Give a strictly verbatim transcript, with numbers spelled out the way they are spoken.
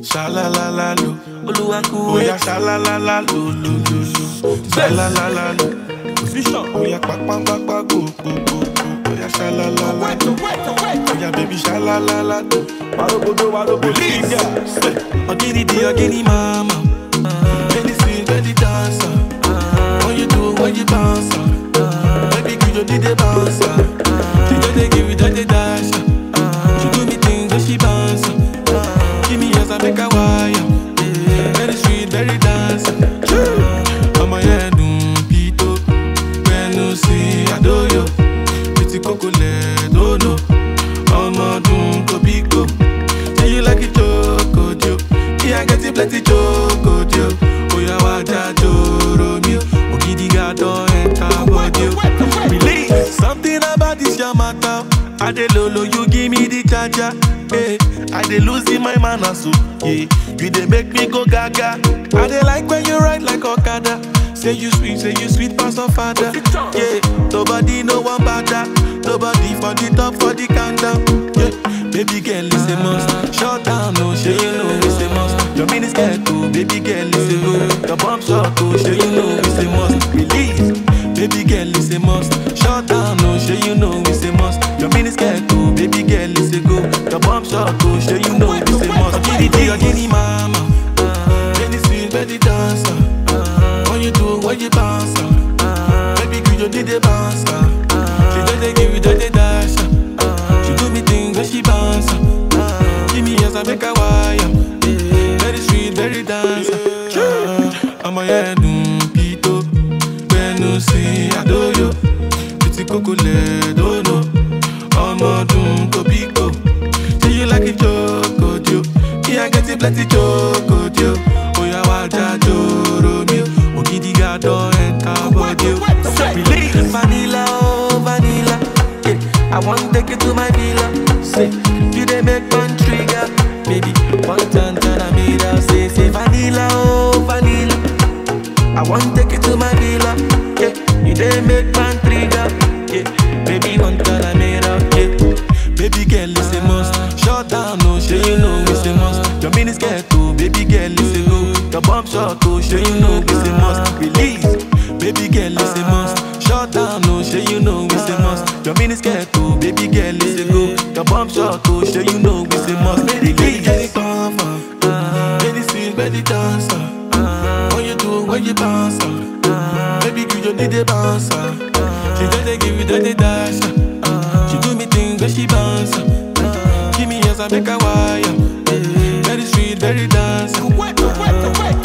Sha la la la lo. Oluwaku. Oh yeah, sha la la la lo lo lo lo. Sha la la la lo. Position. Oh yeah, pa pa pa pa go go go go. Oh yeah, sha la la la. Oh yeah, baby, sha la la la lo. Wado bodo, wado bodo. Release. Ogini di ogini mama. Any sweet, any dancer. What you do, what you bounce. Baby, you don't need a bouncer. She don't dey give you, don't dey dash. She do me things when she bounce. Give me yours, I make a wire. Very sweet, very dancer. On my head, pito. When you see, I do you. Pretty cocolet, oh no. I'm a doom, copico. Say you like it, choco, jo. Yeah, I get it, plenty choco, jo. Oh, yeah, waja, joro, mio. Ogidi gado, enter, body. Release. Something about this, your matter. I dey lolo, you give me the charger. Hey, I dey losing my manners, so yeah. You dey make me go gaga. I dey like when you ride like Okada. Say you sweet, say you sweet, pass of father. Yeah, nobody no one better. Nobody for the top, for the countdown. Yeah, baby girl is a must. Shut down, no, sure you know it's a must. Your mini skirt too, baby girl is a go. Your bump shot too, sure you know it's a must. Release, baby girl is a must. Shut down, no, sure you know it's a must. Your mini skirt too, baby girl is a go. Your bump shot too, sure you know it's a must. Ogini di ogini mama. Any sweet, very dancer. What you do, what you bounce. Baby, you don't need a bouncer. She don't dey give you, don't dey dash. She do me things when she bounce. Give me yours, I make a wire. Very sweet, very dancer. I'm a head, pito. When you see, I do you. Pretty cocolet, oh no. I'm a doom, copico. Say you like it, choco, jo. Yeah, I get it, plenty choco, jo. Oh yeah, waja, joro, mio. Ogidi gado, enter, body. Release. Vanilla, oh vanilla. Yeah, I want to take you to my villa. Say, you dey make one trigger. Baby, one turn, turn I made her say, say vanilla, oh vanilla. I want to take you to my villa. Yeah, you dey make one trigger. Yeah, baby, one turn I made her. Yeah, baby girl is a must. Shut down, no, sure you know it's a must. Your mini skirt too, baby girl is a go. Your bump shot too, sure you know it's a must. Release, baby girl is a must. Shut down, no, sure you know it's a must. Your mini skirt too, baby girl is a go. Your bump shot too, sure you know it's a must. Release, any comfort, any sweet, any dancer. What you do, what you bounce. Baby, you don't need a bouncer. She don't dey give you, don't dey dash. She do me things when she bounce. Give me yours, I make a wire. Very sweet, very dancer.